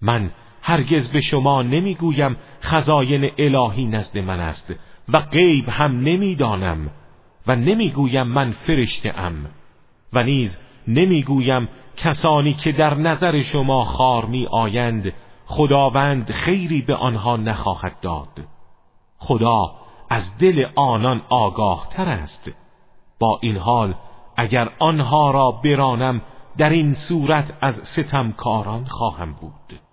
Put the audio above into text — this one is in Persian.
من هرگز به شما نمیگویم خزاین الهی نزد من است و غیب هم نمیدانم و نمیگویم من فرشته ام و نیز نمیگویم کسانی که در نظر شما خوار می آیند خداوند خیری به آنها نخواهد داد. خدا از دل آنان آگاه تر است. با این حال اگر آنها را برانم در این صورت از ستمکاران خواهم بود.